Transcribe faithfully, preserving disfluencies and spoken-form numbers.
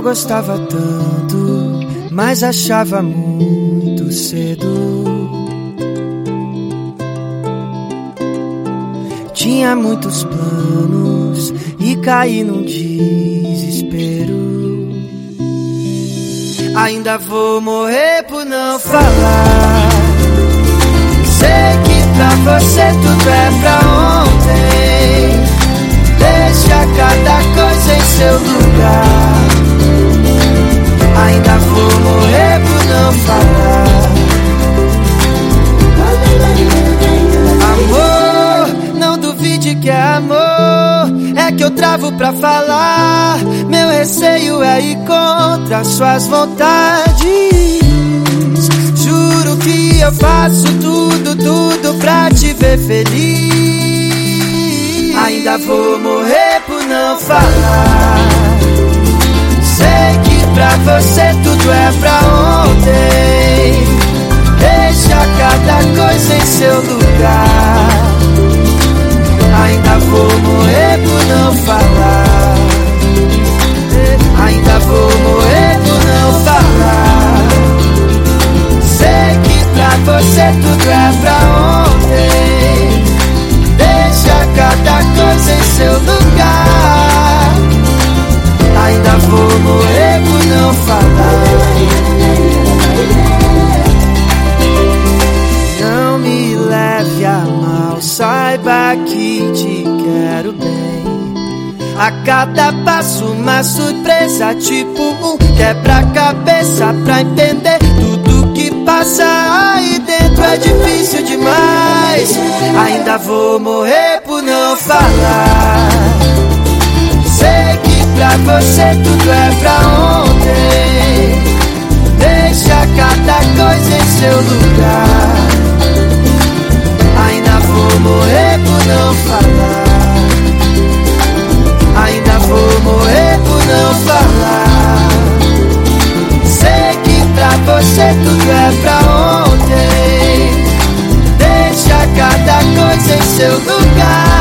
gostava tanto, mas achava muito cedo. Tinha muitos planos e caí num desespero. Ainda vou morrer por não falar. Sei que pra você tudo é pra ontem. Deixa cada coisa em seu lugar. Ainda vou morrer por não falar. Amor, não duvide que é amor. É que eu travo pra falar. Meu receio é ir contra suas vontades. Juro que eu faço tudo, tudo pra te ver feliz. Ainda vou morrer por não falar. Sei que pra você tudo é pra ontem. Deixa cada coisa em seu lugar. Ainda vou morrer por não falar. Ainda vou morrer por não falar. Sei que pra você tudo é pra ontem. Deixa cada coisa em seu lugar. Ainda vou morrer por não falar. Não me leve a mal, saiba que te quero bem. A cada passo uma surpresa, tipo um quebra-cabeça pra entender tudo que passa aí dentro. É difícil demais. Ainda vou morrer por não falar. Sei que pra você tudo é pra ontem. Deixa cada coisa em seu lugar. Ainda vou morrer por não falar. Ainda vou morrer por não falar. Sei que pra você tudo é pra ontem. Deixa cada coisa em seu lugar.